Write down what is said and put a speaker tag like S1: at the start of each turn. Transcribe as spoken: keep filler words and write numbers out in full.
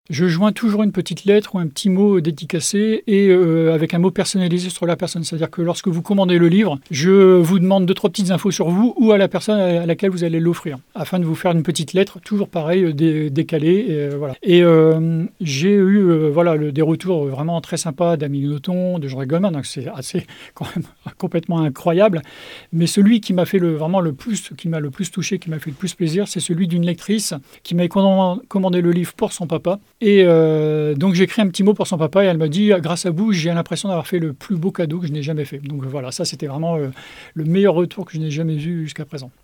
S1: Je joins toujours une petite lettre ou un petit mot dédicacé et heu, avec un mot personnalisé sur la personne. C'est-à-dire que lorsque vous commandez le livre, je vous demande deux trois petites infos sur vous ou à la personne à laquelle vous allez l'offrir, afin de vous faire une petite lettre, toujours pareil, dé décalée et heu, voilà. Et hem, j'ai eu, heu, voilà, le des retours vraiment très sympas d'Amélie Nothomb, de Jean-Jacques Goldman, donc c'est assez quand même complètement incroyable. Mais celui qui m'a fait le vraiment le plus qui m'a le plus touché, qui m'a fait le plus plaisir, c'est celui d'une lectrice qui m'avait comman commandé le livre pour son papa. Et heu, donc j'ai écrit un petit mot pour son papa et elle m'a dit: «Grâce à vous, j'ai l'impression d'avoir fait le plus beau cadeau que je n'ai jamais fait». Donc voilà, ça c'était vraiment, heu, le meilleur retour que je n'ai jamais eu jusqu'à présent.